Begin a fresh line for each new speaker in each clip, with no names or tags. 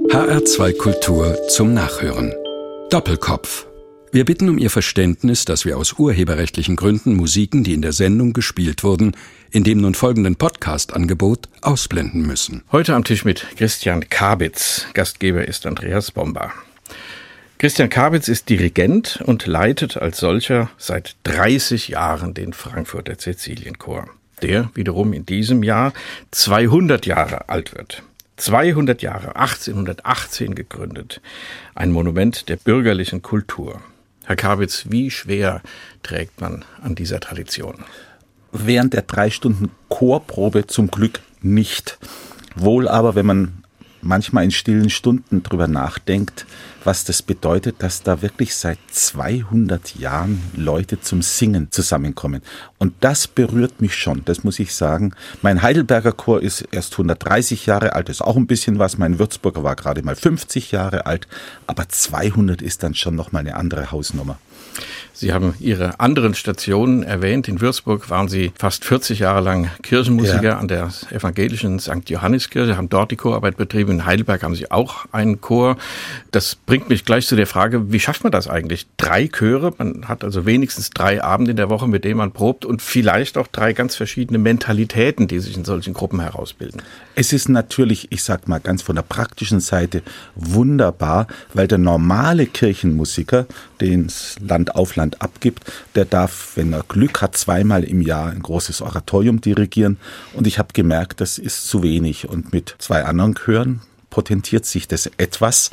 HR2 Kultur zum Nachhören. Doppelkopf. Wir bitten um Ihr Verständnis, dass wir aus urheberrechtlichen Gründen Musiken, die in der Sendung gespielt wurden, in dem nun folgenden Podcast-Angebot ausblenden müssen.
Heute am Tisch mit Christian Kabitz. Gastgeber ist Andreas Bomba. Christian Kabitz ist Dirigent und leitet als solcher seit 30 Jahren den Frankfurter Cäcilienchor, der wiederum in diesem Jahr 200 Jahre alt wird. 200 Jahre, 1818 gegründet. Ein Monument der bürgerlichen Kultur. Herr Kabitz, wie schwer trägt man an dieser Tradition?
Während der 3 Stunden Chorprobe zum Glück nicht. Wohl aber, wenn man manchmal in stillen Stunden drüber nachdenkt, was das bedeutet, dass da wirklich seit 200 Jahren Leute zum Singen zusammenkommen. Und das berührt mich schon, das muss ich sagen. Mein Heidelberger Chor ist erst 130 Jahre alt, ist auch ein bisschen was. Mein Würzburger war gerade mal 50 Jahre alt. Aber 200 ist dann schon nochmal eine andere Hausnummer.
Sie haben Ihre anderen Stationen erwähnt. In Würzburg waren Sie fast 40 Jahre lang Kirchenmusiker an der evangelischen St. Johanneskirche, haben dort die Chorarbeit betrieben. In Heidelberg haben Sie auch einen Chor. Das bringt mich gleich zu der Frage, wie schafft man das eigentlich? 3 Chöre, man hat also wenigstens 3 Abende in der Woche, mit denen man probt und vielleicht auch 3 ganz verschiedene Mentalitäten, die sich in solchen Gruppen herausbilden.
Es ist natürlich, ich sag mal ganz von der praktischen Seite, wunderbar, weil der normale Kirchenmusiker, den es Land auf Land abgibt, der darf, wenn er Glück hat, 2-mal im Jahr ein großes Oratorium dirigieren. Und ich habe gemerkt, das ist zu wenig. Und mit 2 anderen Chören potentiert sich das etwas.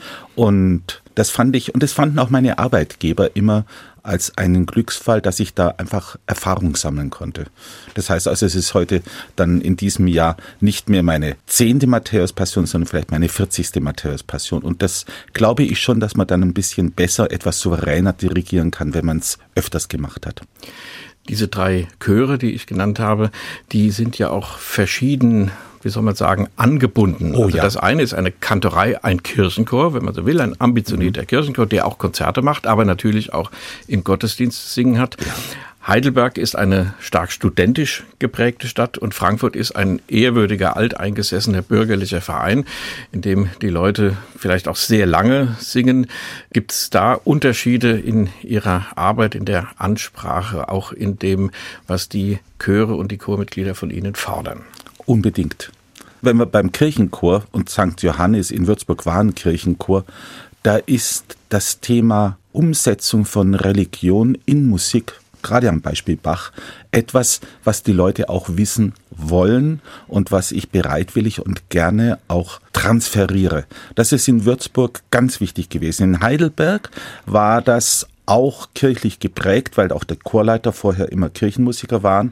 Und das fanden auch meine Arbeitgeber immer als einen Glücksfall, dass ich da einfach Erfahrung sammeln konnte. Das heißt also, es ist heute dann in diesem Jahr nicht mehr meine 10. Matthäus-Passion, sondern vielleicht meine 40. Matthäus-Passion. Und das glaube ich schon, dass man dann ein bisschen besser, etwas souveräner dirigieren kann, wenn man es öfters gemacht hat.
Diese 3 Chöre, die ich genannt habe, die sind ja auch verschieden, wie soll man sagen, angebunden.
Oh, ja.
Das eine ist eine Kantorei, ein Kirchenchor, wenn man so will, ein ambitionierter Kirchenchor, der auch Konzerte macht, aber natürlich auch im Gottesdienst singen hat. Ja. Heidelberg ist eine stark studentisch geprägte Stadt und Frankfurt ist ein ehrwürdiger, alteingesessener bürgerlicher Verein, in dem die Leute vielleicht auch sehr lange singen. Gibt es da Unterschiede in Ihrer Arbeit, in der Ansprache, auch in dem, was die Chöre und die Chormitglieder von Ihnen fordern?
Unbedingt. Wenn wir beim Kirchenchor, und St. Johannes in Würzburg war ein Kirchenchor, da ist das Thema Umsetzung von Religion in Musik, gerade am Beispiel Bach, etwas, was die Leute auch wissen wollen und was ich bereitwillig und gerne auch transferiere. Das ist in Würzburg ganz wichtig gewesen. In Heidelberg war das auch kirchlich geprägt, weil auch der Chorleiter vorher immer Kirchenmusiker waren,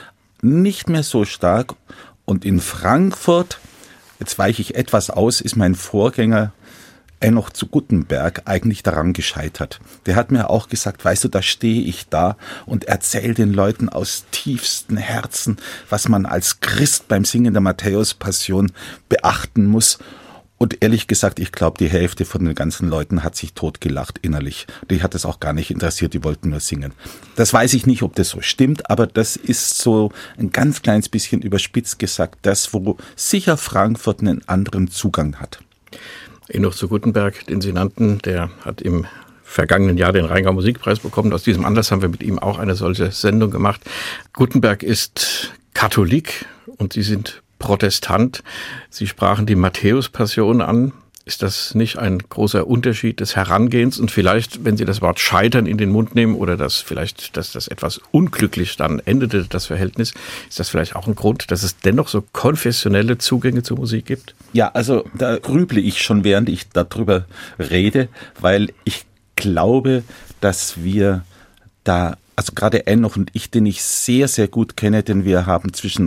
nicht mehr so stark. Und in Frankfurt, jetzt weiche ich etwas aus, ist mein Vorgänger Enoch zu Guttenberg eigentlich daran gescheitert. Der hat mir auch gesagt, weißt du, da stehe ich da und erzähle den Leuten aus tiefstem Herzen, was man als Christ beim Singen der Matthäus-Passion beachten muss. Und ehrlich gesagt, ich glaube, die Hälfte von den ganzen Leuten hat sich totgelacht innerlich. Die hat es auch gar nicht interessiert, die wollten nur singen. Das weiß ich nicht, ob das so stimmt, aber das ist so ein ganz kleines bisschen überspitzt gesagt, das, wo sicher Frankfurt einen anderen Zugang hat.
Enoch zu Guttenberg, den Sie nannten, der hat im vergangenen Jahr den Rheingau Musikpreis bekommen. Aus diesem Anlass haben wir mit ihm auch eine solche Sendung gemacht. Guttenberg ist Katholik und Sie sind Protestant. Sie sprachen die Matthäus-Passion an. Ist das nicht ein großer Unterschied des Herangehens? Und vielleicht, wenn Sie das Wort Scheitern in den Mund nehmen oder dass das etwas unglücklich dann endete, das Verhältnis, ist das vielleicht auch ein Grund, dass es dennoch so konfessionelle Zugänge zur Musik gibt?
Ja, also da grüble ich schon, während ich darüber rede, weil ich glaube, dass wir da, also gerade Enoch und ich, den ich sehr, sehr gut kenne, denn wir haben zwischen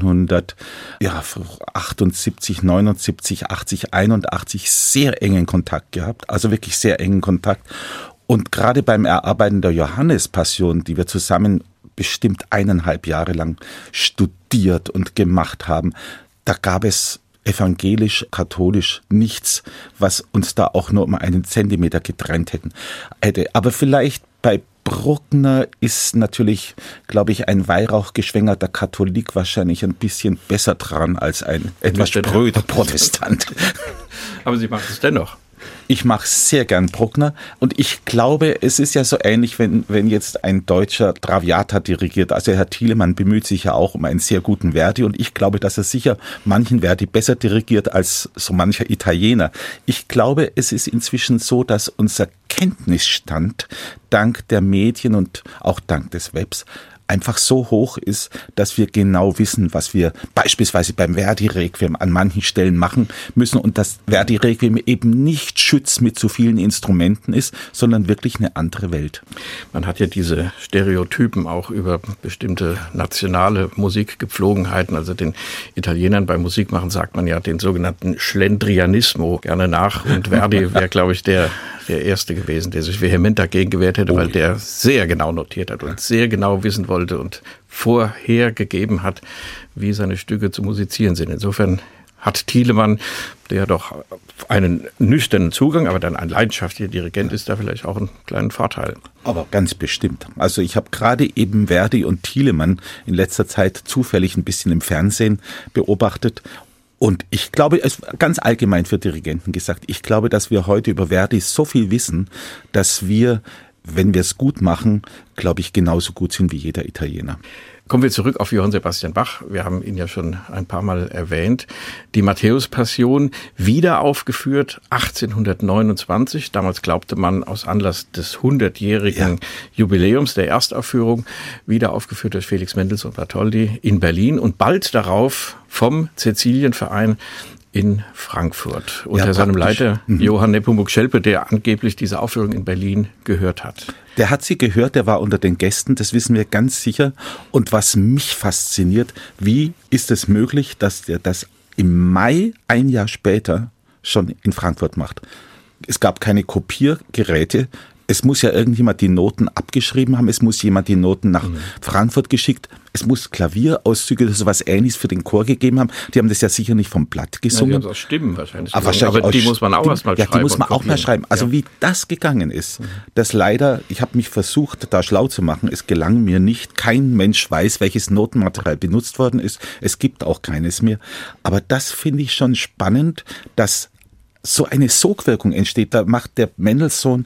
1978, 79, 80, 81 sehr engen Kontakt gehabt, also wirklich sehr engen Kontakt. Und gerade beim Erarbeiten der Johannespassion, die wir zusammen bestimmt 1,5 Jahre lang studiert und gemacht haben, da gab es evangelisch, katholisch nichts, was uns da auch nur um einen Zentimeter getrennt hätte. Aber vielleicht bei Bruckner ist natürlich, glaube ich, ein weihrauchgeschwängerter Katholik wahrscheinlich ein bisschen besser dran als ein etwas spröder Protestant.
Aber Sie machen es dennoch.
Ich mache sehr gern Bruckner und ich glaube, es ist ja so ähnlich, wenn jetzt ein Deutscher Traviata dirigiert. Also Herr Thielemann bemüht sich ja auch um einen sehr guten Verdi und ich glaube, dass er sicher manchen Verdi besser dirigiert als so mancher Italiener. Ich glaube, es ist inzwischen so, dass unser Kenntnisstand dank der Medien und auch dank des Webs einfach so hoch ist, dass wir genau wissen, was wir beispielsweise beim Verdi-Requiem an manchen Stellen machen müssen und dass Verdi-Requiem eben nicht Schütz mit zu vielen Instrumenten ist, sondern wirklich eine andere Welt.
Man hat ja diese Stereotypen auch über bestimmte nationale Musikgepflogenheiten, also den Italienern beim Musikmachen sagt man ja den sogenannten Schlendrianismo gerne nach und Verdi wäre, glaube ich, der Erste gewesen, der sich vehement dagegen gewehrt hätte, weil der sehr genau notiert hat und sehr genau wissen wollte und vorhergegeben hat, wie seine Stücke zu musizieren sind. Insofern hat Thielemann, der doch einen nüchternen Zugang, aber dann ein leidenschaftlicher Dirigent ist, da vielleicht auch einen kleinen Vorteil.
Aber ganz bestimmt. Also ich habe gerade eben Verdi und Thielemann in letzter Zeit zufällig ein bisschen im Fernsehen beobachtet. Und ich glaube, ganz allgemein für Dirigenten gesagt, ich glaube, dass wir heute über Verdi so viel wissen, dass wir, wenn wir es gut machen, glaube ich, genauso gut sind wie jeder Italiener.
Kommen wir zurück auf Johann Sebastian Bach. Wir haben ihn ja schon ein paar Mal erwähnt. Die Matthäus-Passion, wieder aufgeführt 1829. Damals glaubte man aus Anlass des 100-jährigen Jubiläums der Erstaufführung, wieder aufgeführt durch Felix Mendelssohn Bartholdy in Berlin und bald darauf vom Cäcilienverein in Frankfurt unter seinem Leiter Johann Nepomuk Schelpe, der angeblich diese Aufführung in Berlin gehört hat.
Der hat sie gehört, der war unter den Gästen, das wissen wir ganz sicher. Und was mich fasziniert, wie ist es möglich, dass der das im Mai, ein Jahr später, schon in Frankfurt macht? Es gab keine Kopiergeräte. Es muss ja irgendjemand die Noten abgeschrieben haben, es muss jemand die Noten nach Frankfurt geschickt, es muss Klavierauszüge oder sowas Ähnliches für den Chor gegeben haben. Die haben das ja sicher nicht vom Blatt gesungen.
Ja, die haben aus Stimmen wahrscheinlich.
Aber die
muss man auch erstmal schreiben.
Ja, die muss man auch mal schreiben. Also wie das gegangen ist, das leider, ich habe mich versucht, da schlau zu machen, es gelang mir nicht. Kein Mensch weiß, welches Notenmaterial benutzt worden ist. Es gibt auch keines mehr. Aber das finde ich schon spannend, dass so eine Sogwirkung entsteht. Da macht der Mendelssohn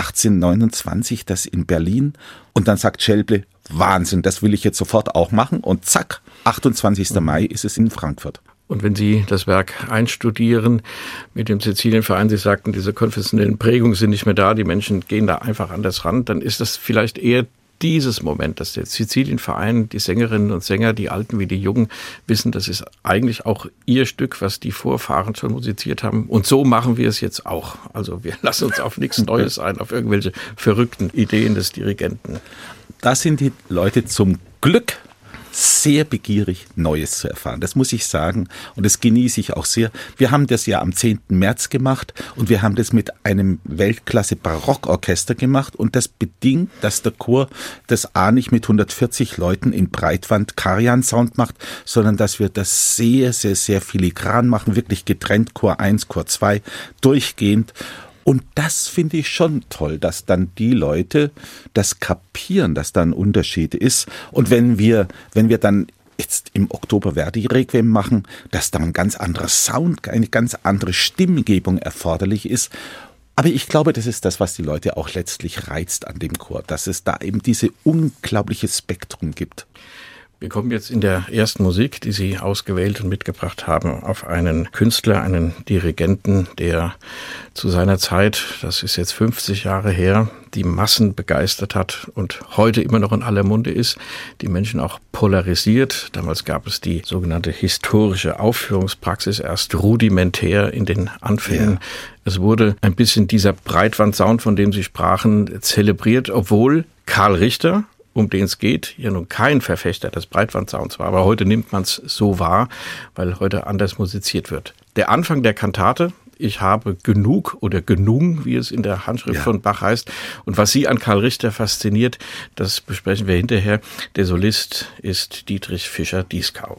1829 das in Berlin und dann sagt Schelpe, Wahnsinn, das will ich jetzt sofort auch machen und zack, 28. Mai ist es in Frankfurt.
Und wenn Sie das Werk einstudieren mit dem Cäcilienverein, Sie sagten, diese konfessionellen Prägungen sind nicht mehr da, die Menschen gehen da einfach anders ran, dann ist das vielleicht eher dieses Moment, dass der Cäcilienverein, die Sängerinnen und Sänger, die Alten wie die Jungen, wissen, das ist eigentlich auch ihr Stück, was die Vorfahren schon musiziert haben. Und so machen wir es jetzt auch. Also wir lassen uns auf nichts Neues ein, auf irgendwelche verrückten Ideen des Dirigenten.
Da sind die Leute zum Glück sehr begierig, Neues zu erfahren. Das muss ich sagen und das genieße ich auch sehr. Wir haben das ja am 10. März gemacht und wir haben das mit einem Weltklasse-Barockorchester gemacht und das bedingt, dass der Chor das A nicht mit 140 Leuten in Breitwand-Karajan-Sound macht, sondern dass wir das sehr, sehr, sehr filigran machen, wirklich getrennt, Chor 1, Chor 2, durchgehend. Und das finde ich schon toll, dass dann die Leute das kapieren, dass da ein Unterschied ist. Und wenn wir dann jetzt im Oktober Verdi-Requiem machen, dass da ein ganz anderer Sound, eine ganz andere Stimmgebung erforderlich ist. Aber ich glaube, das ist das, was die Leute auch letztlich reizt an dem Chor, dass es da eben diese unglaubliche Spektrum gibt.
Wir kommen jetzt in der ersten Musik, die Sie ausgewählt und mitgebracht haben, auf einen Künstler, einen Dirigenten, der zu seiner Zeit, das ist jetzt 50 Jahre her, die Massen begeistert hat und heute immer noch in aller Munde ist, die Menschen auch polarisiert. Damals gab es die sogenannte historische Aufführungspraxis, erst rudimentär in den Anfängen. Ja. Es wurde ein bisschen dieser Breitwandsound, von dem Sie sprachen, zelebriert, obwohl Karl Richter, um den es geht, ja nun kein Verfechter des Breitwandsounds war. Aber heute nimmt man es so wahr, weil heute anders musiziert wird. Der Anfang der Kantate, ich habe genug oder genung, wie es in der Handschrift von Bach heißt. Und was Sie an Karl Richter fasziniert, das besprechen wir hinterher. Der Solist ist Dietrich Fischer-Dieskau.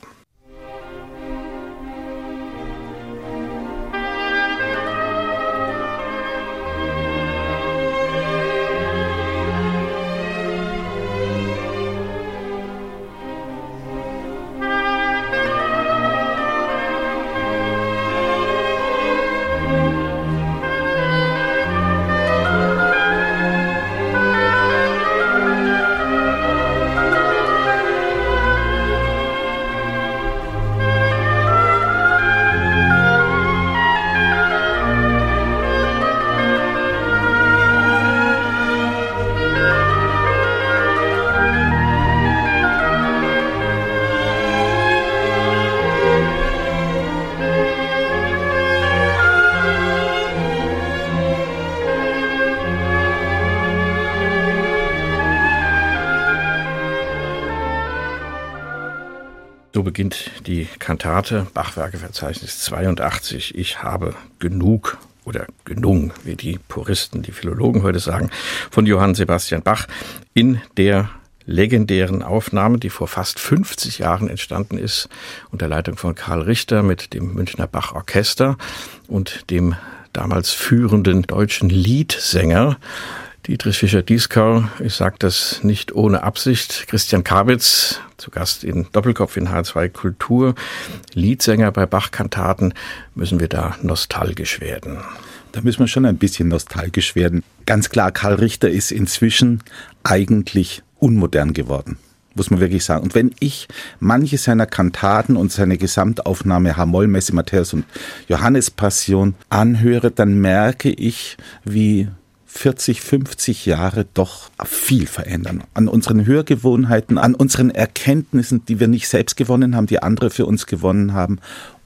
beginnt die Kantate, Bachwerkeverzeichnis 82, Ich habe genug oder genung, wie die Puristen, die Philologen heute sagen, von Johann Sebastian Bach in der legendären Aufnahme, die vor fast 50 Jahren entstanden ist, unter Leitung von Karl Richter mit dem Münchner Bach-Orchester und dem damals führenden deutschen Liedsänger Dietrich Fischer-Dieskau. Ich sage das nicht ohne Absicht. Christian Kabitz, zu Gast in Doppelkopf in H2 Kultur, Liedsänger bei Bach-Kantaten, müssen wir da nostalgisch werden.
Da müssen wir schon ein bisschen nostalgisch werden. Ganz klar, Karl Richter ist inzwischen eigentlich unmodern geworden, muss man wirklich sagen. Und wenn ich manche seiner Kantaten und seine Gesamtaufnahme H-Moll-Messe, Matthäus und Johannes Passion anhöre, dann merke ich, wie 40, 50 Jahre doch viel verändern. An unseren Hörgewohnheiten, an unseren Erkenntnissen, die wir nicht selbst gewonnen haben, die andere für uns gewonnen haben.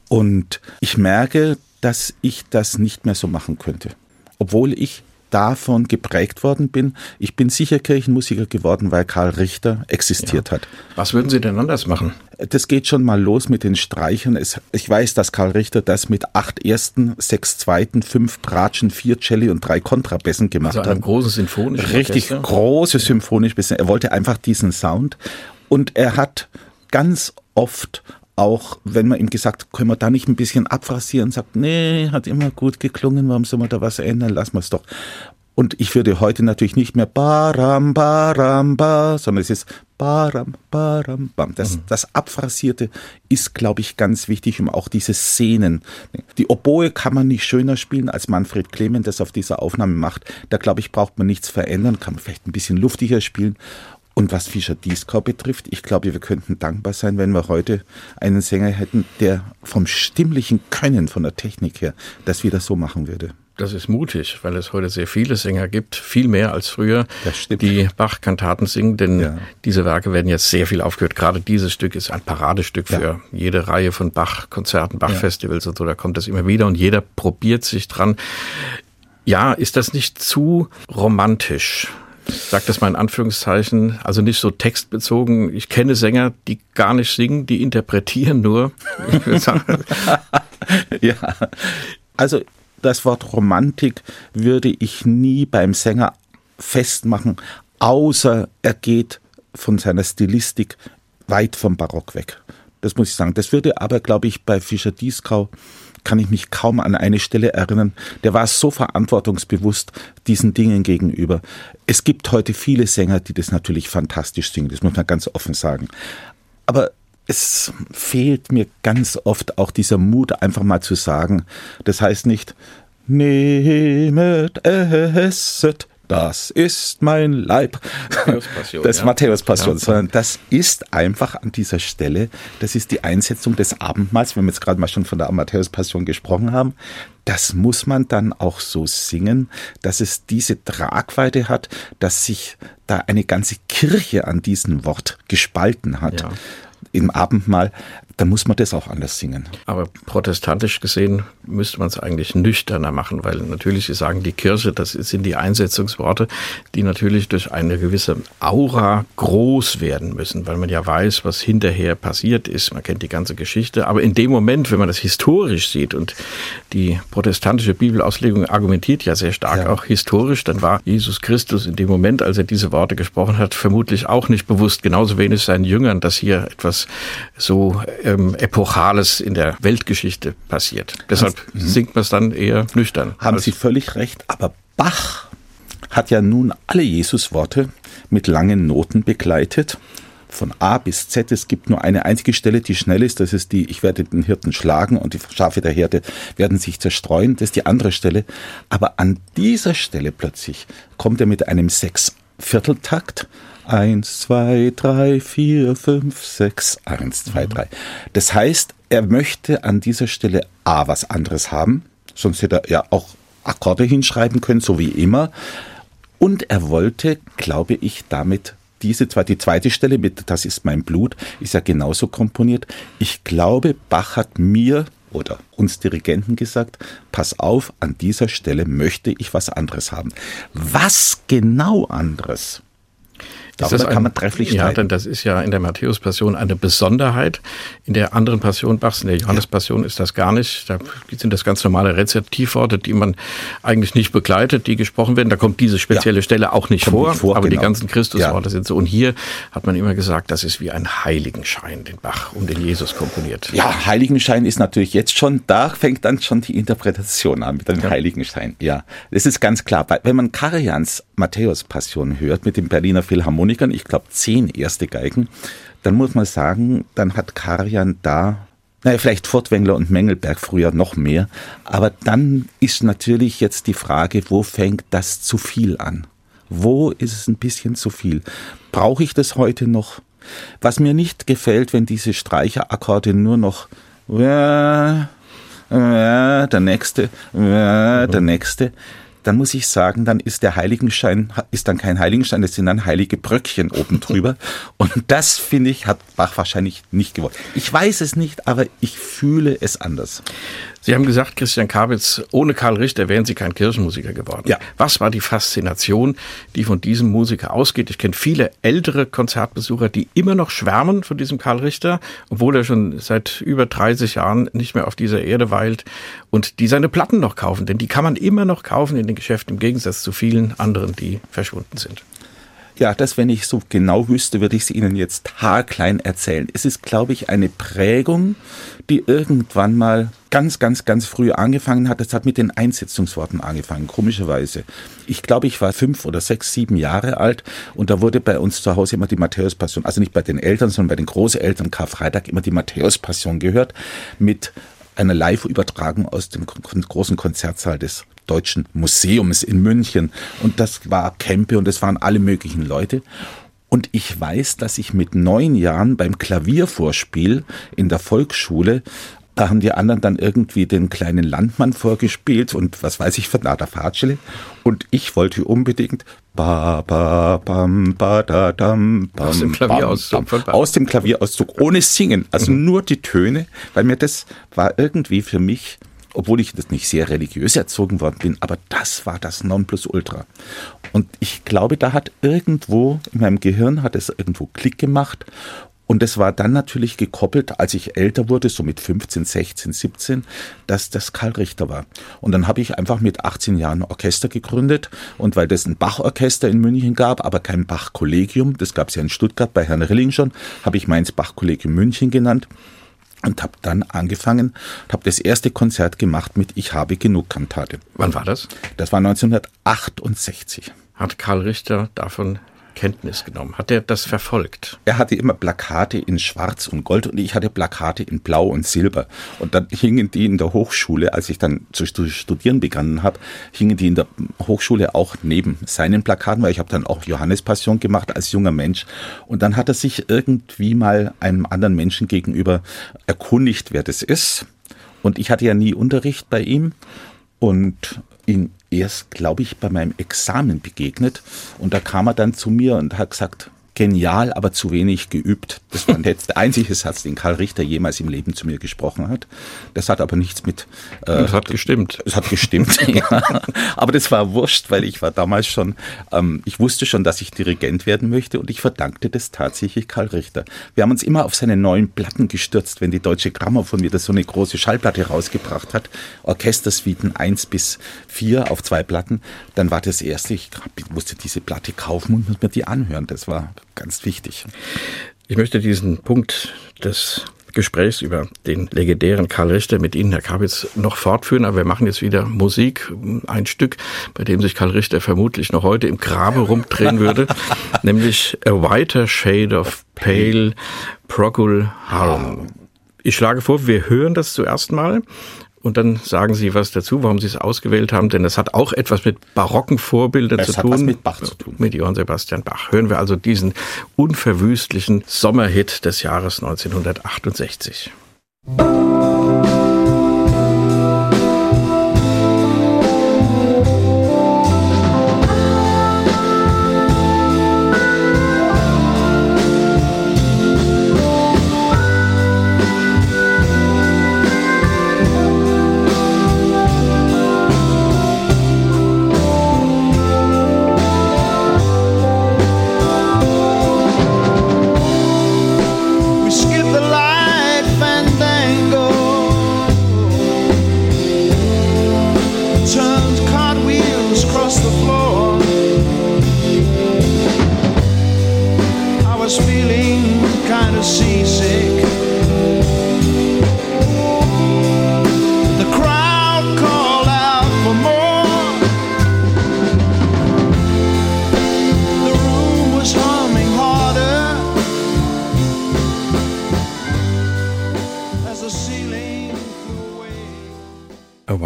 Und ich merke, dass ich das nicht mehr so machen könnte. Obwohl ich davon geprägt worden bin. Ich bin sicher Kirchenmusiker geworden, weil Karl Richter existiert hat.
Was würden Sie denn anders machen?
Das geht schon mal los mit den Streichern. Ich weiß, dass Karl Richter das mit 8 Ersten, 6 Zweiten, 5 Bratschen, 4 Celli und 3 Kontrabässen gemacht hat.
Also einem großen symphonischen
Richtig große symphonische Bässe. Er wollte einfach diesen Sound. Und er hat ganz oft auch, wenn man ihm gesagt hat, können wir da nicht ein bisschen abphrasieren, sagt, nee, hat immer gut geklungen, warum soll man da was ändern, lassen wir es doch. Und ich würde heute natürlich nicht mehr Baram, Baram, Ba, sondern es ist Baram, Baram, Bam. Das Abphrasierte ist, glaube ich, ganz wichtig, um auch diese Szenen. Die Oboe kann man nicht schöner spielen, als Manfred Clement das auf dieser Aufnahme macht. Da, glaube ich, braucht man nichts verändern, kann man vielleicht ein bisschen luftiger spielen. Und was Fischer-Dieskau betrifft, ich glaube, wir könnten dankbar sein, wenn wir heute einen Sänger hätten, der vom stimmlichen Können, von der Technik her, das wieder so machen würde.
Das ist mutig, weil es heute sehr viele Sänger gibt, viel mehr als früher, die Bach-Kantaten singen, denn diese Werke werden jetzt sehr viel aufgeführt. Gerade dieses Stück ist ein Paradestück für jede Reihe von Bach-Konzerten, Bach-Festivals und so, da kommt das immer wieder und jeder probiert sich dran. Ja, ist das nicht zu romantisch? Ich sage das mal in Anführungszeichen, also nicht so textbezogen. Ich kenne Sänger, die gar nicht singen, die interpretieren nur. Ich würde sagen.
Ja, also das Wort Romantik würde ich nie beim Sänger festmachen, außer er geht von seiner Stilistik weit vom Barock weg. Das muss ich sagen. Das würde aber, glaube ich, bei Fischer-Dieskau, kann ich mich kaum an eine Stelle erinnern. Der war so verantwortungsbewusst diesen Dingen gegenüber. Es gibt heute viele Sänger, die das natürlich fantastisch singen. Das muss man ganz offen sagen. Aber es fehlt mir ganz oft auch dieser Mut, einfach mal zu sagen. Das heißt nicht, nehmet, esset, das ist mein Leib. Das Matthäus-Passion, sondern das ist einfach an dieser Stelle, das ist die Einsetzung des Abendmahls, wenn wir jetzt gerade mal schon von der Matthäus-Passion gesprochen haben. Das muss man dann auch so singen, dass es diese Tragweite hat, dass sich da eine ganze Kirche an diesem Wort gespalten hat. Ja. Im Abendmahl, dann muss man das auch anders singen.
Aber protestantisch gesehen müsste man es eigentlich nüchterner machen, weil natürlich, Sie sagen, die Kirche, das sind die Einsetzungsworte, die natürlich durch eine gewisse Aura groß werden müssen, weil man ja weiß, was hinterher passiert ist. Man kennt die ganze Geschichte, aber in dem Moment, wenn man das historisch sieht und die protestantische Bibelauslegung argumentiert ja sehr stark auch historisch, dann war Jesus Christus in dem Moment, als er diese Worte gesprochen hat, vermutlich auch nicht bewusst, genauso wenig seinen Jüngern, dass hier etwas so Epochales in der Weltgeschichte passiert. Deshalb singt man es dann eher nüchtern.
Haben Sie völlig recht, aber Bach hat ja nun alle Jesusworte mit langen Noten begleitet, von A bis Z. Es gibt nur eine einzige Stelle, die schnell ist, das ist die, ich werde den Hirten schlagen und die Schafe der Herde werden sich zerstreuen, das ist die andere Stelle. Aber an dieser Stelle plötzlich kommt er mit einem 6/4-Takt, 1, 2, 3, 4, 5, 6, 1, 2, 3. Das heißt, er möchte an dieser Stelle A, was anderes haben, sonst hätte er ja auch Akkorde hinschreiben können, so wie immer. Und er wollte, glaube ich, damit die zweite Stelle mit Das ist mein Blut, ist ja genauso komponiert. Ich glaube, Bach hat mir oder uns Dirigenten gesagt, pass auf, an dieser Stelle möchte ich was anderes haben. Was genau anderes? Darüber kann man trefflich streiten.
Ja, denn das ist ja in der Matthäus-Passion eine Besonderheit. In der anderen Passion Bachs, in der Johannes-Passion ist das gar nicht. Da sind das ganz normale Rezeptivworte, die man eigentlich nicht begleitet, die gesprochen werden. Da kommt diese spezielle Stelle auch nicht vor, aber die ganzen Christusworte sind so. Und hier hat man immer gesagt, das ist wie ein Heiligenschein, den Bach um den Jesus komponiert.
Ja, Heiligenschein ist natürlich jetzt schon, da fängt dann schon die Interpretation an mit dem Heiligenschein. Ja, das ist ganz klar. Wenn man Karajan's Matthäus-Passion hört mit den Berliner Philharmonikern, ich glaube 10 erste Geigen, dann muss man sagen, dann hat Karajan da, vielleicht Furtwängler und Mengelberg früher noch mehr, aber dann ist natürlich jetzt die Frage, wo fängt das zu viel an? Wo ist es ein bisschen zu viel? Brauche ich das heute noch? Was mir nicht gefällt, wenn diese Streicherakkorde nur noch der nächste, dann muss ich sagen, dann ist der Heiligenschein, ist dann kein Heiligenschein, das sind dann heilige Bröckchen oben drüber. Und das, finde ich, hat Bach wahrscheinlich nicht gewollt. Ich weiß es nicht, aber ich fühle es anders.
Sie haben gesagt, Christian Kabitz, ohne Karl Richter wären Sie kein Kirchenmusiker geworden.
Ja.
Was war die Faszination, die von diesem Musiker ausgeht? Ich kenne viele ältere Konzertbesucher, die immer noch schwärmen von diesem Karl Richter, obwohl er schon seit über 30 Jahren nicht mehr auf dieser Erde weilt und die seine Platten noch kaufen, denn die kann man immer noch kaufen in den Geschäften, im Gegensatz zu vielen anderen, die verschwunden sind.
Ja, das, wenn ich so genau wüsste, würde ich es Ihnen jetzt haarklein erzählen. Es ist, glaube ich, eine Prägung, die irgendwann mal ganz früh angefangen hat. Das hat mit den Einsetzungsworten angefangen, komischerweise. Ich glaube, ich war 5 oder 6, 7 Jahre alt und da wurde bei uns zu Hause immer die Matthäus-Passion, also nicht bei den Eltern, sondern bei den Großeltern Karfreitag immer die Matthäus-Passion gehört mit einer Live-Übertragung aus dem großen Konzertsaal des Deutschen Museums in München. Und das war Kempe und es waren alle möglichen Leute. Und ich weiß, dass ich mit 9 Jahren beim Klaviervorspiel in der Volksschule, da haben die anderen dann irgendwie den kleinen Landmann vorgespielt und was weiß ich von Nada Facile. Und ich wollte unbedingt aus dem Klavierauszug, ohne Singen, also nur die Töne, weil mir das war irgendwie für mich, obwohl ich das nicht sehr religiös erzogen worden bin, aber das war das Nonplusultra. Und ich glaube, da hat irgendwo in meinem Gehirn hat es irgendwo Klick gemacht. Und es war dann natürlich gekoppelt, als ich älter wurde, so mit 15, 16, 17, dass das Karl Richter war. Und dann habe ich einfach mit 18 Jahren ein Orchester gegründet. Und weil das ein Bach-Orchester in München gab, aber kein Bach-Kollegium, das gab es ja in Stuttgart bei Herrn Rilling schon, habe ich meins Bach-Kollegium München genannt. Und habe dann angefangen, habe das erste Konzert gemacht mit Ich habe genug Kantate.
Wann war das?
Das war 1968.
Hat Karl Richter davon Kenntnis genommen? Hat er das verfolgt?
Er hatte immer Plakate in Schwarz und Gold und ich hatte Plakate in Blau und Silber. Und dann hingen die in der Hochschule, als ich dann zu studieren begonnen habe, hingen die in der Hochschule auch neben seinen Plakaten, weil ich habe dann auch Johannes-Passion gemacht als junger Mensch. Und dann hat er sich irgendwie mal einem anderen Menschen gegenüber erkundigt, wer das ist. Und ich hatte ja nie Unterricht bei ihm und ihn erst, glaube ich, bei meinem Examen begegnet und da kam er dann zu mir und hat gesagt, genial, aber zu wenig geübt. Das war der einzige Satz, den Karl Richter jemals im Leben zu mir gesprochen hat. Das hat aber nichts mit...
das hat gestimmt.
Es hat gestimmt, ja. Aber das war wurscht, weil ich war damals schon, ich wusste schon, dass ich Dirigent werden möchte und ich verdankte das tatsächlich Karl Richter. Wir haben uns immer auf seine neuen Platten gestürzt, wenn die Deutsche Grammophon wieder so eine große Schallplatte rausgebracht hat. Orchestersuiten 1-4 auf 2 Platten. Dann war das erste, ich musste diese Platte kaufen und musste mir die anhören. Das war ganz wichtig.
Ich möchte diesen Punkt des Gesprächs über den legendären Karl Richter mit Ihnen, Herr Kabitz, noch fortführen, aber wir machen jetzt wieder Musik, ein Stück, bei dem sich Karl Richter vermutlich noch heute im Grabe rumdrehen würde, nämlich A Whiter Shade of Pale Procol Harum. Ich schlage vor, wir hören das zuerst mal und dann sagen Sie was dazu, warum Sie es ausgewählt haben, denn das hat auch etwas mit barocken Vorbildern zu tun.
Es hat was mit Bach zu tun.
Mit Johann Sebastian Bach. Hören wir also diesen unverwüstlichen Sommerhit des Jahres 1968.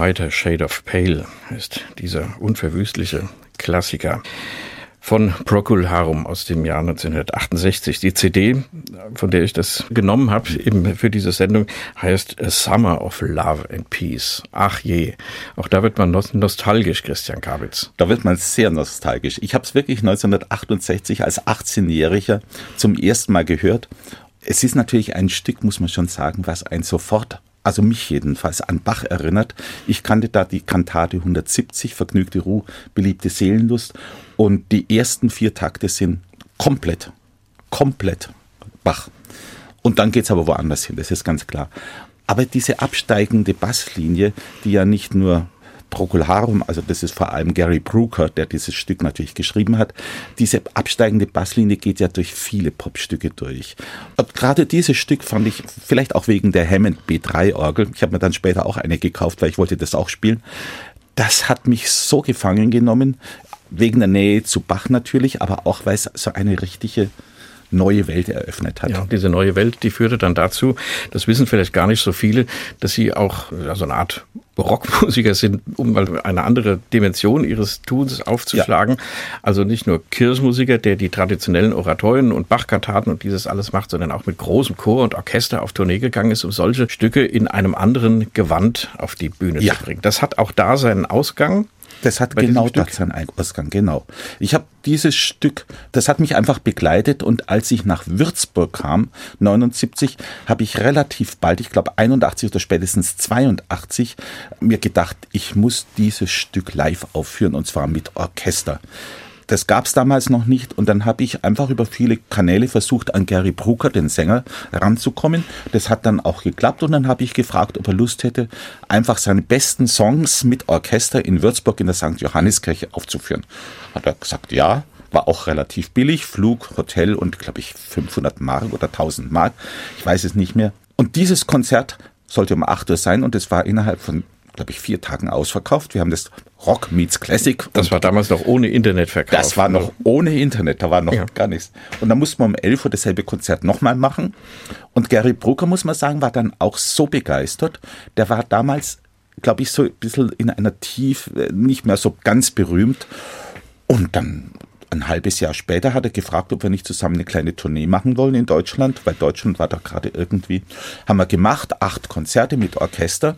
Whiter Shade of Pale ist dieser unverwüstliche Klassiker von Procol Harum aus dem Jahr 1968. Die CD, von der ich das genommen habe, eben für diese Sendung, heißt A Summer of Love and Peace. Ach je, auch da wird man nostalgisch, Christian Kabitz.
Da wird man sehr nostalgisch. Ich habe es wirklich 1968 als 18-Jähriger zum ersten Mal gehört. Es ist natürlich ein Stück, muss man schon sagen, was einen sofort, also mich jedenfalls, an Bach erinnert. Ich kannte da die Kantate 170, Vergnügte Ruhe, beliebte Seelenlust. Und die ersten 4 Takte sind komplett Bach. Und dann geht's aber woanders hin, das ist ganz klar. Aber diese absteigende Basslinie, die ja nicht nur Procol Harum, also das ist vor allem Gary Brooker, der dieses Stück natürlich geschrieben hat, diese absteigende Basslinie geht ja durch viele Popstücke durch. Und gerade dieses Stück fand ich, vielleicht auch wegen der Hammond B3-Orgel, ich habe mir dann später auch eine gekauft, weil ich wollte das auch spielen, das hat mich so gefangen genommen, wegen der Nähe zu Bach natürlich, aber auch, weil es so eine richtige neue Welt eröffnet hat.
Ja, diese neue Welt, die führte dann dazu, das wissen vielleicht gar nicht so viele, dass sie auch so eine Art Rockmusiker sind, um mal eine andere Dimension ihres Tuns aufzuschlagen. Ja. Also nicht nur Kirchenmusiker, der die traditionellen Oratorien und Bachkantaten und dieses alles macht, sondern auch mit großem Chor und Orchester auf Tournee gegangen ist, um solche Stücke in einem anderen Gewand auf die Bühne zu bringen. Das hat auch da seinen Ausgang.
Das hat genau das seinen Ausgang, genau. Ich habe dieses Stück, das hat mich einfach begleitet und als ich nach Würzburg kam, 79, habe ich relativ bald, ich glaube 81 oder spätestens 82, mir gedacht, ich muss dieses Stück live aufführen und zwar mit Orchester. Das gab es damals noch nicht und dann habe ich einfach über viele Kanäle versucht, an Gary Brooker, den Sänger, ranzukommen. Das hat dann auch geklappt und dann habe ich gefragt, ob er Lust hätte, einfach seine besten Songs mit Orchester in Würzburg in der St. Johanneskirche aufzuführen. Hat er gesagt, ja, war auch relativ billig, Flug, Hotel und glaube ich 500 Mark oder 1000 Mark, ich weiß es nicht mehr. Und dieses Konzert sollte um 8 Uhr sein und es war innerhalb von, glaube ich, 4 Tagen ausverkauft. Wir haben das Rock meets Classic.
Das war damals noch ohne Internet verkauft.
Das war noch ohne Internet, da war noch gar nichts. Und dann mussten wir um 11 Uhr dasselbe Konzert nochmal machen. Und Gary Brooker, muss man sagen, war dann auch so begeistert. Der war damals, glaube ich, so ein bisschen in einer nicht mehr so ganz berühmt. Und dann ein halbes Jahr später hat er gefragt, ob wir nicht zusammen eine kleine Tournee machen wollen in Deutschland, weil Deutschland war da gerade irgendwie. Haben wir gemacht, 8 Konzerte mit Orchester.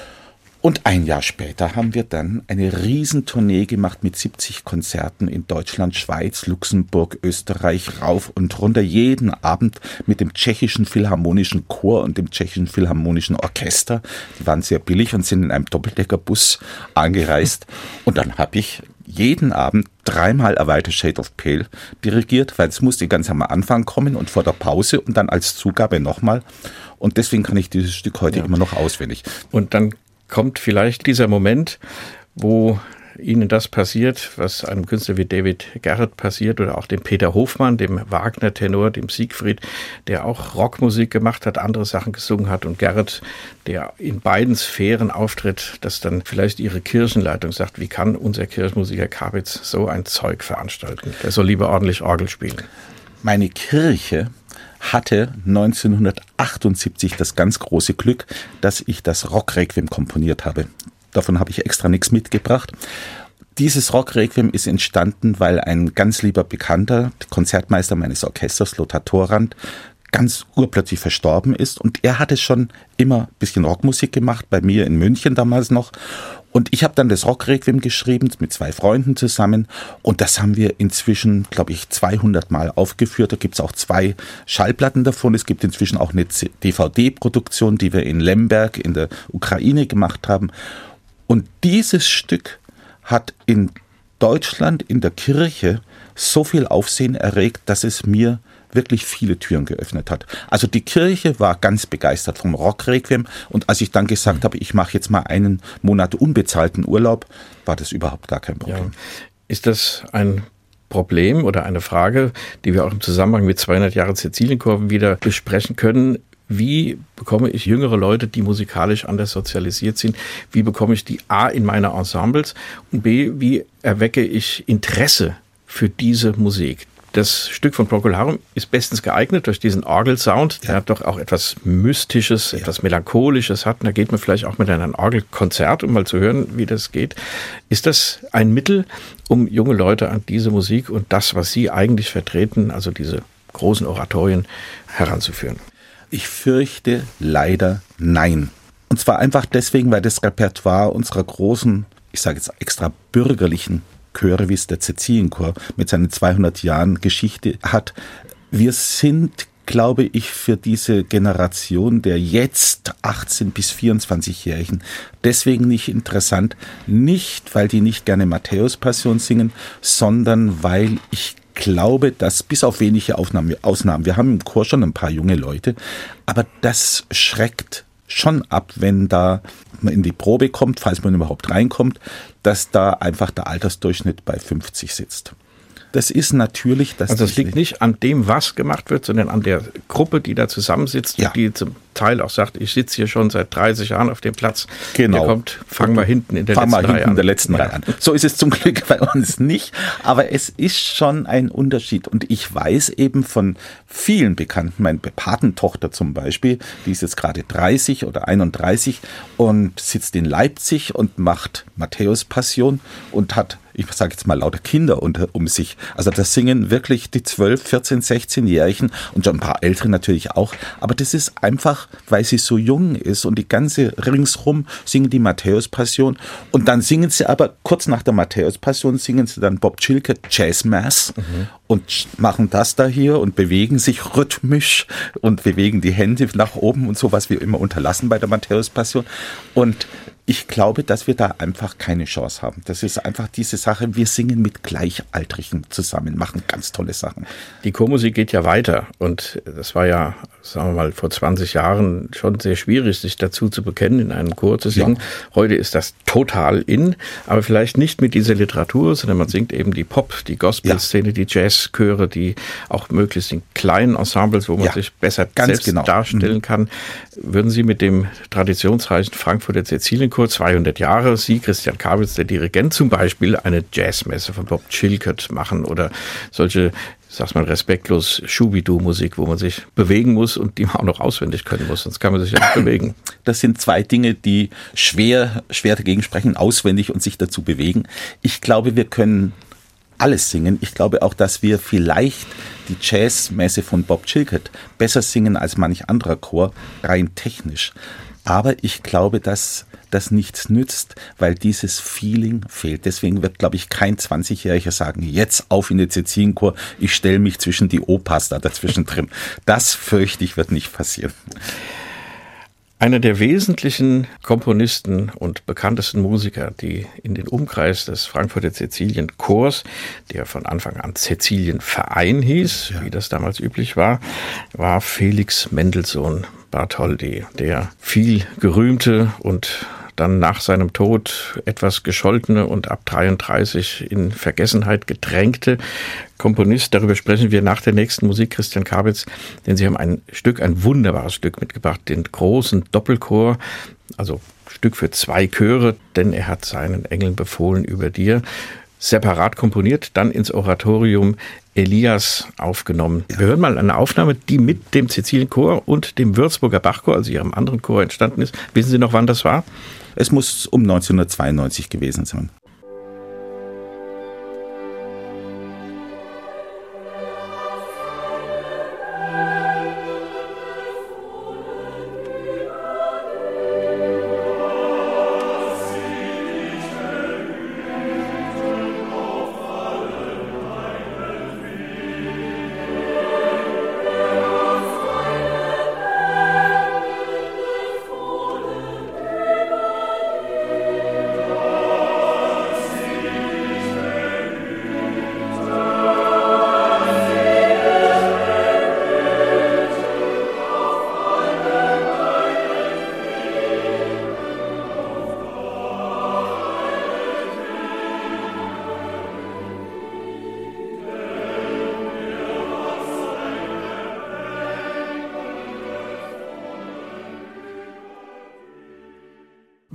Und ein Jahr später haben wir dann eine Riesentournee gemacht mit 70 Konzerten in Deutschland, Schweiz, Luxemburg, Österreich, rauf und runter, jeden Abend mit dem tschechischen Philharmonischen Chor und dem tschechischen Philharmonischen Orchester. Die waren sehr billig und sind in einem Doppeldeckerbus angereist. Und dann habe ich jeden Abend 3-mal A Whiter Shade of Pale dirigiert, weil es musste ganz am Anfang kommen und vor der Pause und dann als Zugabe nochmal. Und deswegen kann ich dieses Stück heute immer noch auswendig.
Und dann kommt vielleicht dieser Moment, wo Ihnen das passiert, was einem Künstler wie David Garrett passiert oder auch dem Peter Hofmann, dem Wagner-Tenor, dem Siegfried, der auch Rockmusik gemacht hat, andere Sachen gesungen hat und Garrett, der in beiden Sphären auftritt, dass dann vielleicht Ihre Kirchenleitung sagt, wie kann unser Kirchenmusiker Kabitz so ein Zeug veranstalten? Der soll lieber ordentlich Orgel spielen.
Meine Kirche hatte 1978 das ganz große Glück, dass ich das Rockrequiem komponiert habe. Davon habe ich extra nichts mitgebracht. Dieses Rockrequiem ist entstanden, weil ein ganz lieber Bekannter, Konzertmeister meines Orchesters, Lothar Thorand, ganz urplötzlich verstorben ist. Und er hatte schon immer ein bisschen Rockmusik gemacht, bei mir in München damals noch. Und ich habe dann das Rockrequiem geschrieben, mit 2 Freunden zusammen. Und das haben wir inzwischen, glaube ich, 200 Mal aufgeführt. Da gibt es auch 2 Schallplatten davon. Es gibt inzwischen auch eine DVD-Produktion, die wir in Lemberg in der Ukraine gemacht haben. Und dieses Stück hat in Deutschland in der Kirche so viel Aufsehen erregt, dass es mir wirklich viele Türen geöffnet hat. Also die Kirche war ganz begeistert vom Rockrequiem und als ich dann gesagt habe, ich mache jetzt mal einen Monat unbezahlten Urlaub, war das überhaupt gar kein Problem.
Ja. Ist das ein Problem oder eine Frage, die wir auch im Zusammenhang mit 200 Jahre Cäcilienchor wieder besprechen können? Wie bekomme ich jüngere Leute, die musikalisch anders sozialisiert sind? Wie bekomme ich die A in meine Ensembles? Und B, wie erwecke ich Interesse für diese Musik? Das Stück von Procolarum ist bestens geeignet durch diesen Orgelsound, der doch auch etwas Mystisches, etwas Melancholisches hat. Und da geht man vielleicht auch mit einem Orgelkonzert, um mal zu hören, wie das geht. Ist das ein Mittel, um junge Leute an diese Musik und das, was Sie eigentlich vertreten, also diese großen Oratorien, heranzuführen?
Ich fürchte leider nein. Und zwar einfach deswegen, weil das Repertoire unserer großen, ich sage jetzt extra bürgerlichen Chöre, wie es der Cäcilienchor mit seinen 200 Jahren Geschichte hat. Wir sind, glaube ich, für diese Generation der jetzt 18- bis 24-Jährigen deswegen nicht interessant. Nicht, weil die nicht gerne Matthäus-Passion singen, sondern weil ich glaube, dass bis auf wenige Ausnahmen, wir haben im Chor schon ein paar junge Leute, aber das schreckt schon ab, wenn da man in die Probe kommt, falls man überhaupt reinkommt, dass da einfach der Altersdurchschnitt bei 50 sitzt. Das ist natürlich...
Also es liegt nicht an dem, was gemacht wird, sondern an der Gruppe, die da zusammensitzt und die zum Teil auch sagt, ich sitze hier schon seit 30 Jahren auf dem Platz.
Genau.
Der kommt, fang mal hinten in der letzten Reihe an.
So ist es zum Glück bei uns nicht, aber es ist schon ein Unterschied. Und ich weiß eben von vielen Bekannten, meine Patentochter zum Beispiel, die ist jetzt gerade 30 oder 31 und sitzt in Leipzig und macht Matthäus-Passion und hat, ich sage jetzt mal, lauter Kinder um sich. Also das singen wirklich die 12-, 14-, 16-Jährigen und schon ein paar Ältere natürlich auch. Aber das ist einfach, weil sie so jung ist und die ganze ringsrum singen die Matthäus-Passion. Und dann singen sie aber, kurz nach der Matthäus-Passion, singen sie dann Bob Chilcott Jazz Mass und machen das da hier und bewegen sich rhythmisch und bewegen die Hände nach oben und so, was wir immer unterlassen bei der Matthäus-Passion. Und ich glaube, dass wir da einfach keine Chance haben. Das ist einfach diese Sache, wir singen mit Gleichaltrigen zusammen, machen ganz tolle Sachen.
Die Chormusik geht ja weiter und das war ja, sagen wir mal, vor 20 Jahren schon sehr schwierig, sich dazu zu bekennen, in einem Chor zu singen. Ja. Heute ist das total in, aber vielleicht nicht mit dieser Literatur, sondern man singt eben die Pop-, die Gospel-Szene, die Jazzchöre, die auch möglichst in kleinen Ensembles, wo man sich besser selbst darstellen kann. Würden Sie mit dem traditionsreichen Frankfurter Cäcilienchor 200 Jahre, Sie, Christian Kabitz, der Dirigent, zum Beispiel eine Jazzmesse von Bob Chilcott machen oder solche, sag's mal respektlos, Schubidu-Musik, wo man sich bewegen muss und die man auch noch auswendig können muss, sonst kann man sich ja nicht bewegen.
Das sind zwei Dinge, die schwer dagegen sprechen, auswendig und sich dazu bewegen. Ich glaube, wir können alles singen. Ich glaube auch, dass wir vielleicht die Jazzmesse von Bob Chilcott besser singen als manch anderer Chor, rein technisch. Aber ich glaube, dass das nichts nützt, weil dieses Feeling fehlt. Deswegen wird, glaube ich, kein 20-Jähriger sagen, jetzt auf in den Cäcilienchor, ich stelle mich zwischen die Opas da dazwischen drin. Das, fürchte ich, wird nicht passieren.
Einer der wesentlichen Komponisten und bekanntesten Musiker, die in den Umkreis des Frankfurter Cäcilienchors, der von Anfang an Cäcilienverein hieß, wie das damals üblich war, war Felix Mendelssohn Bartholdy, der viel gerühmte und dann nach seinem Tod etwas gescholtene und ab 33 in Vergessenheit gedrängte Komponist. Darüber sprechen wir nach der nächsten Musik, Christian Kabitz, denn Sie haben ein wunderbares Stück mitgebracht, den großen Doppelchor, also Stück für 2 Chöre, denn er hat seinen Engeln befohlen über dir. Separat komponiert, dann ins Oratorium Elias aufgenommen. Wir hören mal eine Aufnahme, die mit dem Cäcilienchor und dem Würzburger Bachchor, also ihrem anderen Chor, entstanden ist. Wissen Sie noch, wann das war?
Es muss um 1992 gewesen sein.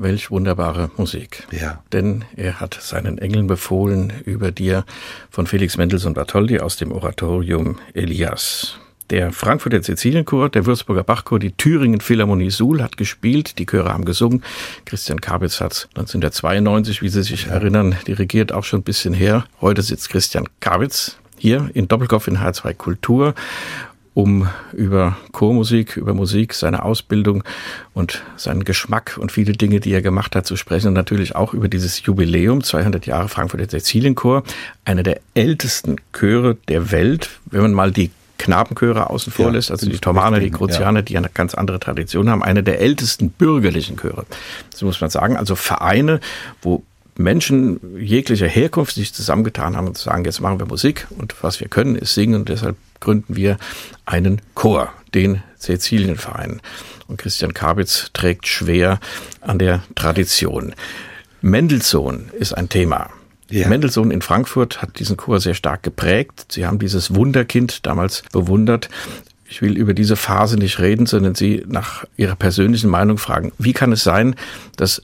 welch wunderbare Musik.
Ja.
Denn er hat seinen Engeln befohlen über dir von Felix Mendelssohn Bartholdy aus dem Oratorium Elias. Der Frankfurter Cäcilienchor, der Würzburger Bachchor, die Thüringen Philharmonie Suhl hat gespielt, die Chöre haben gesungen. Christian Kabitz hat 1992, wie Sie sich erinnern, dirigiert, auch schon ein bisschen her. Heute sitzt Christian Kabitz hier in Doppelkopf in H2 Kultur, um über Chormusik, über Musik, seine Ausbildung und seinen Geschmack und viele Dinge, die er gemacht hat, zu sprechen. Und natürlich auch über dieses Jubiläum, 200 Jahre Frankfurter Cäcilienchor, einer der ältesten Chöre der Welt, wenn man mal die Knabenchöre außen vor lässt, also die Thomaner, die Kruzianer, die eine ganz andere Tradition haben, eine der ältesten bürgerlichen Chöre. So muss man sagen, also Vereine, wo Menschen jeglicher Herkunft sich zusammengetan haben und sagen, jetzt machen wir Musik und was wir können, ist singen und deshalb gründen wir einen Chor, den Cäcilienverein. Und Christian Kabitz trägt schwer an der Tradition. Mendelssohn ist ein Thema. Ja. Mendelssohn in Frankfurt hat diesen Chor sehr stark geprägt. Sie haben dieses Wunderkind damals bewundert. Ich will über diese Phase nicht reden, sondern Sie nach Ihrer persönlichen Meinung fragen. Wie kann es sein, dass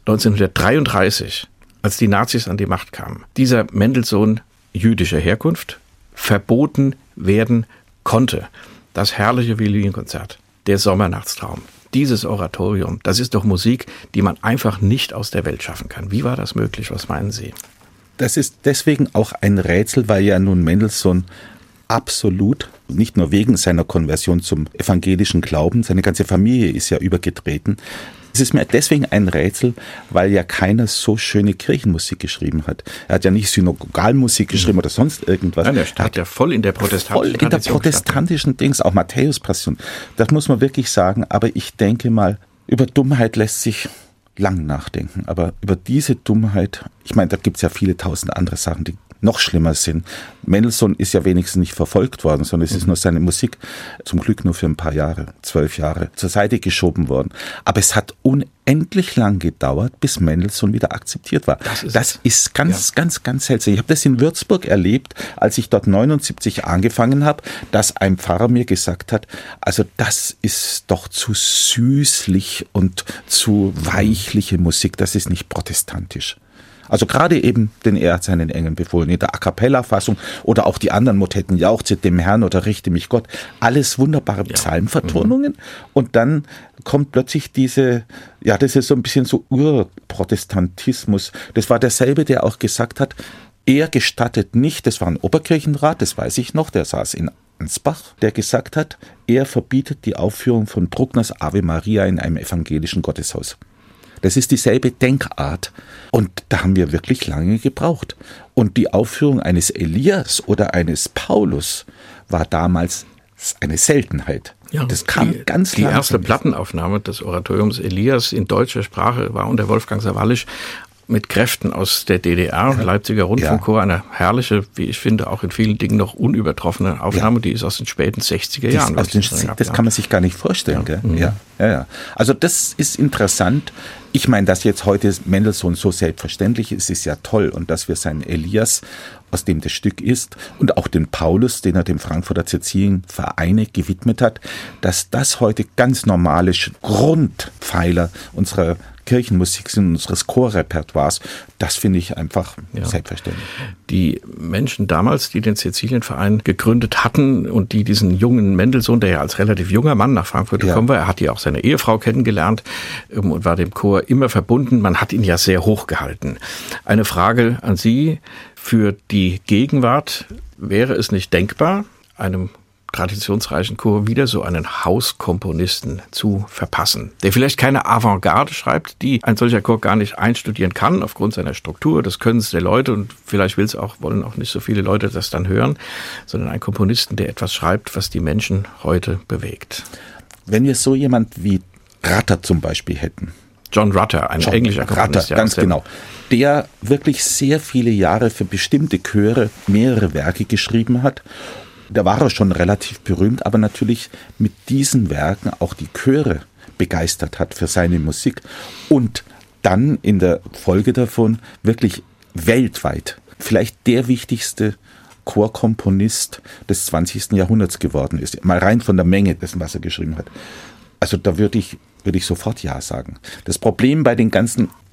1933, als die Nazis an die Macht kamen, dieser Mendelssohn jüdischer Herkunft verboten werden konnte? Das herrliche Violinkonzert, der Sommernachtstraum, dieses Oratorium, das ist doch Musik, die man einfach nicht aus der Welt schaffen kann. Wie war das möglich? Was meinen Sie?
Das ist deswegen auch ein Rätsel, weil ja nun Mendelssohn absolut, nicht nur wegen seiner Konversion zum evangelischen Glauben, seine ganze Familie ist ja übergetreten. Es ist mir deswegen ein Rätsel, weil ja keiner so schöne Kirchenmusik geschrieben hat. Er hat ja nicht Synagogalmusik geschrieben oder sonst irgendwas.
Nein, er hat ja voll in der
protestantischen Dings, auch Matthäus-Passion. Das muss man wirklich sagen, aber ich denke mal, über Dummheit lässt sich lang nachdenken, aber über diese Dummheit, ich meine, da gibt es ja viele tausend andere Sachen, die noch schlimmer sind. Mendelssohn ist ja wenigstens nicht verfolgt worden, sondern es ist nur seine Musik, zum Glück nur für ein paar Jahre, 12 Jahre, zur Seite geschoben worden. Aber es hat unendlich lang gedauert, bis Mendelssohn wieder akzeptiert war. Das ist ganz seltsam. Ich habe das in Würzburg erlebt, als ich dort 79 angefangen habe, dass ein Pfarrer mir gesagt hat, also das ist doch zu süßlich und zu weichliche Musik, das ist nicht protestantisch. Also gerade eben, denn er hat seinen Engeln befohlen, in der A-Cappella-Fassung oder auch die anderen Motetten, Jauchzet dem Herrn oder Richte mich Gott, alles wunderbare Psalmvertonungen. Und dann kommt plötzlich diese, ja, das ist so ein bisschen so Urprotestantismus. Das war derselbe, der auch gesagt hat, er gestattet nicht, das war ein Oberkirchenrat, das weiß ich noch, der saß in Ansbach, der gesagt hat, er verbietet die Aufführung von Bruckners Ave Maria in einem evangelischen Gotteshaus. Das ist dieselbe Denkart und da haben wir wirklich lange gebraucht. Und die Aufführung eines Elias oder eines Paulus war damals eine Seltenheit.
Ja,
das kam ganz langsam.
Die erste Plattenaufnahme des Oratoriums Elias in deutscher Sprache war unter Wolfgang Sawallisch mit Kräften aus der DDR, Leipziger Rundfunkchor, eine herrliche, wie ich finde, auch in vielen Dingen noch unübertroffene Aufnahme, die ist aus den späten 60er Jahren.
Das kann man sich gar nicht vorstellen. Ja. Gell? Ja. Also das ist interessant. Ich meine, dass jetzt heute Mendelssohn so selbstverständlich ist ja toll. Und dass wir seinen Elias, aus dem das Stück ist, und auch den Paulus, den er dem Frankfurter Cäcilienvereine gewidmet hat, dass das heute ganz normale Grundpfeiler unserer Kirchenmusik sind, unseres Chorrepertoires, das finde ich einfach selbstverständlich.
Die Menschen damals, die den Cäcilienverein gegründet hatten und die diesen jungen Mendelssohn, der ja als relativ junger Mann nach Frankfurt gekommen war, er hat ja auch seine Ehefrau kennengelernt und war dem Chor immer verbunden. Man hat ihn ja sehr hoch gehalten. Eine Frage an Sie für die Gegenwart. Wäre es nicht denkbar, einem traditionsreichen Chor wieder so einen Hauskomponisten zu verpassen, der vielleicht keine Avantgarde schreibt, die ein solcher Chor gar nicht einstudieren kann aufgrund seiner Struktur, des Könnens der Leute, und vielleicht wollen auch nicht so viele Leute das dann hören, sondern einen Komponisten, der etwas schreibt, was die Menschen heute bewegt.
Wenn wir so jemand wie Rutter zum Beispiel hätten.
John Rutter, ein englischer Komponist.
Rutter, ganz genau. Der wirklich sehr viele Jahre für bestimmte Chöre mehrere Werke geschrieben hat. Da war er schon relativ berühmt, aber natürlich mit diesen Werken auch die Chöre begeistert hat für seine Musik und dann in der Folge davon wirklich weltweit vielleicht der wichtigste Chorkomponist des 20. Jahrhunderts geworden ist. Mal rein von der Menge dessen, was er geschrieben hat. Also da würde ich sofort Ja sagen. Das Problem bei den ganzen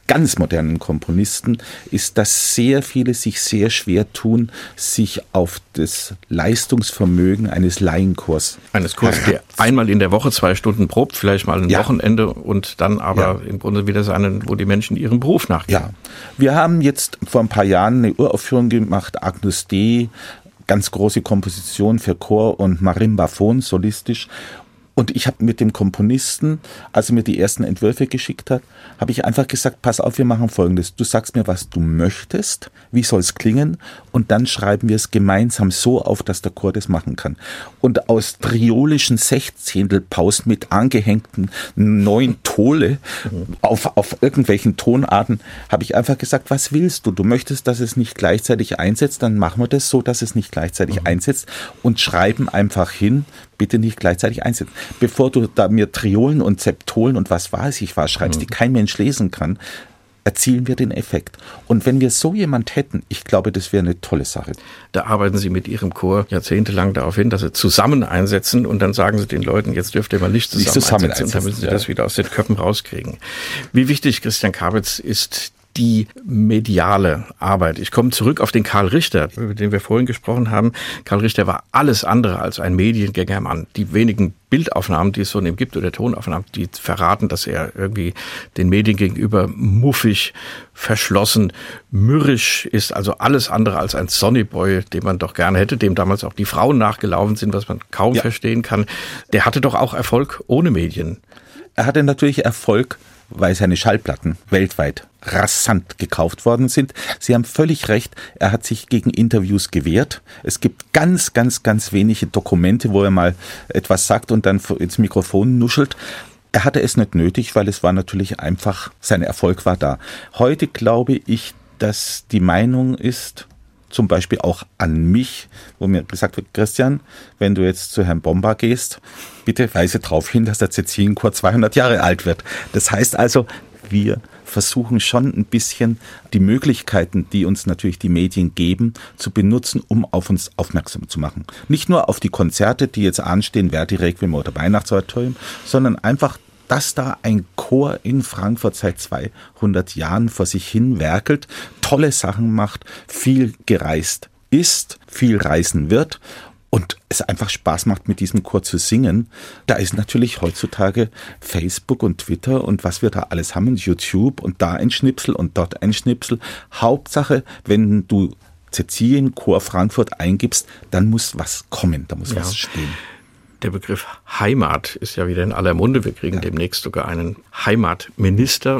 ganz modernen Komponisten, ist, dass sehr viele sich sehr schwer tun, sich auf das Leistungsvermögen eines Laienchors.
Eines Chors, der einmal in der Woche 2 Stunden probt, vielleicht mal ein Wochenende und dann aber im Grunde wieder wo die Menschen ihrem Beruf nachgehen.
Ja, wir haben jetzt vor ein paar Jahren eine Uraufführung gemacht, Agnus Dei, ganz große Komposition für Chor und Marimbaphon, solistisch. Und ich habe mit dem Komponisten, als er mir die ersten Entwürfe geschickt hat, habe ich einfach gesagt, pass auf, wir machen Folgendes. Du sagst mir, was du möchtest, wie soll es klingen, und dann schreiben wir es gemeinsam so auf, dass der Chor das machen kann. Und aus triolischen Sechzehntelpausen mit angehängten 9 Tole auf irgendwelchen Tonarten habe ich einfach gesagt, was willst du? Du möchtest, dass es nicht gleichzeitig einsetzt, dann machen wir das so, dass es nicht gleichzeitig einsetzt und schreiben einfach hin, bitte nicht gleichzeitig einsetzen. Bevor du da mir Triolen und Septolen und was weiß ich was schreibst, die kein Mensch lesen kann, erzielen wir den Effekt. Und wenn wir so jemand hätten, ich glaube, das wäre eine tolle Sache.
Da arbeiten Sie mit Ihrem Chor jahrzehntelang darauf hin, dass Sie zusammen einsetzen und dann sagen Sie den Leuten, jetzt dürft ihr mal nicht zusammen einsetzen. Und dann müssen Sie das wieder aus den Köpfen rauskriegen. Wie wichtig, Christian Kabitz, ist die mediale Arbeit. Ich komme zurück auf den Karl Richter, über den wir vorhin gesprochen haben. Karl Richter war alles andere als ein Mediengängermann. Die wenigen Bildaufnahmen, die es von ihm gibt, oder Tonaufnahmen, die verraten, dass er irgendwie den Medien gegenüber muffig, verschlossen, mürrisch ist. Also alles andere als ein Sonnyboy, den man doch gerne hätte, dem damals auch die Frauen nachgelaufen sind, was man kaum verstehen kann. Der hatte doch auch Erfolg ohne Medien.
Er hatte natürlich Erfolg, weil seine Schallplatten weltweit rasant gekauft worden sind. Sie haben völlig recht, er hat sich gegen Interviews gewehrt. Es gibt ganz, ganz, ganz wenige Dokumente, wo er mal etwas sagt und dann ins Mikrofon nuschelt. Er hatte es nicht nötig, weil es war natürlich einfach, sein Erfolg war da. Heute glaube ich, dass die Meinung ist, zum Beispiel auch an mich, wo mir gesagt wird, Christian, wenn du jetzt zu Herrn Bomba gehst, bitte weise darauf hin, dass der Cäcilienchor 200 Jahre alt wird. Das heißt also, wir versuchen schon ein bisschen die Möglichkeiten, die uns natürlich die Medien geben, zu benutzen, um auf uns aufmerksam zu machen. Nicht nur auf die Konzerte, die jetzt anstehen, Verdi Requiem oder Weihnachtsoratorium, sondern einfach, dass da ein Chor in Frankfurt seit 200 Jahren vor sich hin werkelt, tolle Sachen macht, viel gereist ist, viel reisen wird und es einfach Spaß macht, mit diesem Chor zu singen. Da ist natürlich heutzutage Facebook und Twitter und was wir da alles haben, YouTube und da ein Schnipsel und dort ein Schnipsel. Hauptsache, wenn du Cäcilienchor Frankfurt eingibst, dann muss was kommen, da muss was stehen.
Der Begriff Heimat ist ja wieder in aller Munde. Wir kriegen demnächst sogar einen Heimatminister.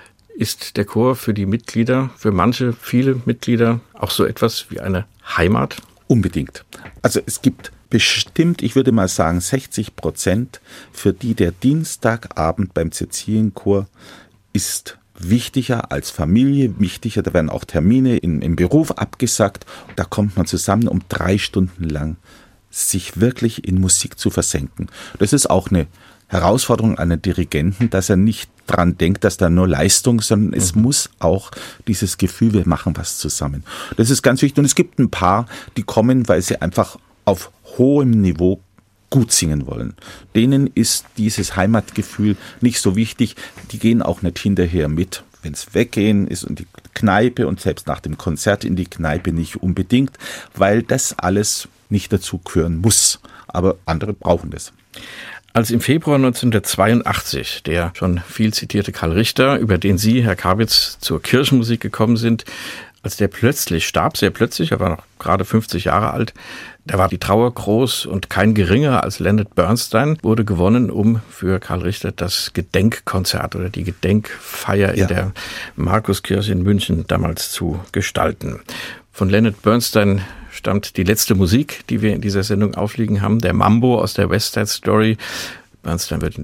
Ist der Chor für die Mitglieder, für manche, viele Mitglieder, auch so etwas wie eine Heimat?
Unbedingt. Also es gibt bestimmt, ich würde mal sagen 60%, für die der Dienstagabend beim Cäcilienchor ist wichtiger als Familie, wichtiger, da werden auch Termine im Beruf abgesagt. Da kommt man zusammen, um 3 Stunden lang sich wirklich in Musik zu versenken. Das ist auch eine Herausforderung an den Dirigenten, dass er nicht dran denkt, dass da nur Leistung, sondern es muss auch dieses Gefühl, wir machen was zusammen. Das ist ganz wichtig. Und es gibt ein paar, die kommen, weil sie einfach auf hohem Niveau gut singen wollen. Denen ist dieses Heimatgefühl nicht so wichtig. Die gehen auch nicht hinterher mit. Wenn es weggehen ist und die Kneipe und selbst nach dem Konzert in die Kneipe nicht unbedingt, weil das alles nicht dazu gehören muss. Aber andere brauchen das.
Als im Februar 1982 der schon viel zitierte Karl Richter, über den Sie, Herr Kabitz, zur Kirchenmusik gekommen sind, als der plötzlich starb, sehr plötzlich, er war noch gerade 50 Jahre alt, da war die Trauer groß und kein geringerer als Leonard Bernstein wurde gewonnen, um für Karl Richter das Gedenkkonzert oder die Gedenkfeier in der Markuskirche in München damals zu gestalten. Von Leonard Bernstein stammt die letzte Musik, die wir in dieser Sendung aufliegen haben, der Mambo aus der West Side Story. Bernstein wäre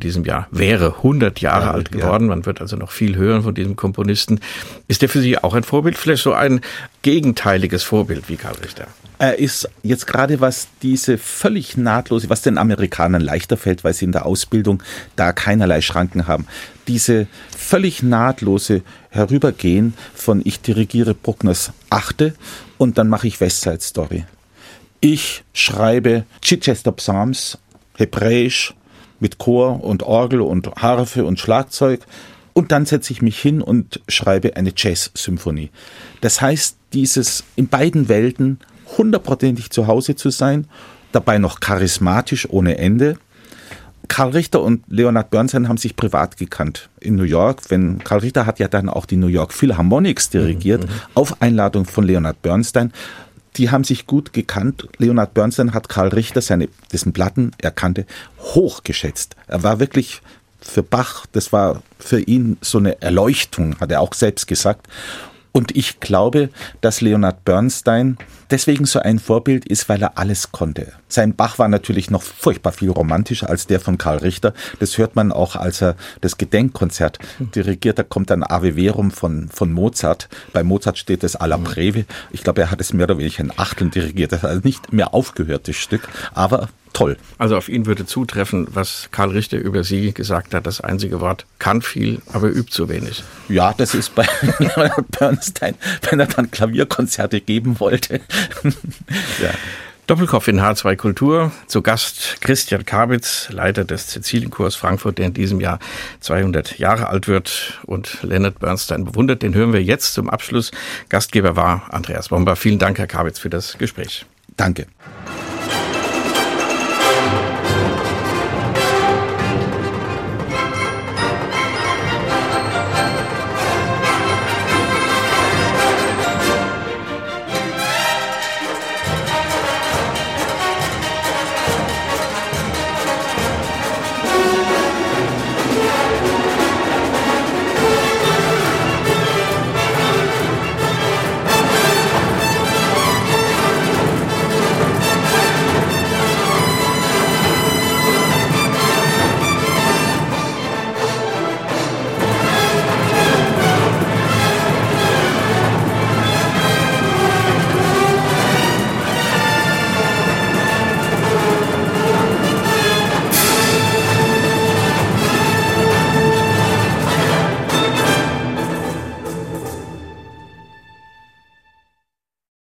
100 Jahre alt geworden. Man wird also noch viel hören von diesem Komponisten. Ist der für Sie auch ein Vorbild? Vielleicht so ein gegenteiliges Vorbild wie Karl Richter?
Er ist jetzt gerade, was diese völlig nahtlose, was den Amerikanern leichter fällt, weil sie in der Ausbildung da keinerlei Schranken haben, diese völlig nahtlose Herübergehen von ich dirigiere Bruckners 8. und dann mache ich West Side Story. Ich schreibe Chichester Psalms, hebräisch, mit Chor und Orgel und Harfe und Schlagzeug Und dann setze ich mich hin und schreibe eine Jazz-Symphonie. Das heißt, dieses in beiden Welten 100%ig zu Hause zu sein, dabei noch charismatisch ohne Ende. Karl Richter und Leonard Bernstein haben sich privat gekannt in New York. Karl Richter hat ja dann auch die New York Philharmonics dirigiert, auf Einladung von Leonard Bernstein. Die haben sich gut gekannt. Leonard Bernstein hat Karl Richter, dessen Platten er kannte, hochgeschätzt. Er war wirklich für Bach, das war für ihn so eine Erleuchtung, hat er auch selbst gesagt. Und ich glaube, dass Leonard Bernstein deswegen so ein Vorbild ist, weil er alles konnte. Sein Bach war natürlich noch furchtbar viel romantischer als der von Karl Richter. Das hört man auch, als er das Gedenkkonzert dirigiert. Da kommt dann Ave Verum von Mozart. Bei Mozart steht das Alla Breve. Ich glaube, er hat es mehr oder weniger in Achteln dirigiert. Das ist also nicht mehr aufgehörtes Stück, aber toll.
Also auf ihn würde zutreffen, was Karl Richter über Sie gesagt hat. Das einzige Wort: kann viel, aber übt zu wenig.
Ja, das ist bei Leonard Bernstein, wenn er dann Klavierkonzerte geben wollte. Ja.
Doppelkopf in H2 Kultur. Zu Gast Christian Kabitz, Leiter des Cäcilienchors Frankfurt, der in diesem Jahr 200 Jahre alt wird und Leonard Bernstein bewundert. Den hören wir jetzt zum Abschluss. Gastgeber war Andreas Bomber. Vielen Dank, Herr Kabitz, für das Gespräch.
Danke.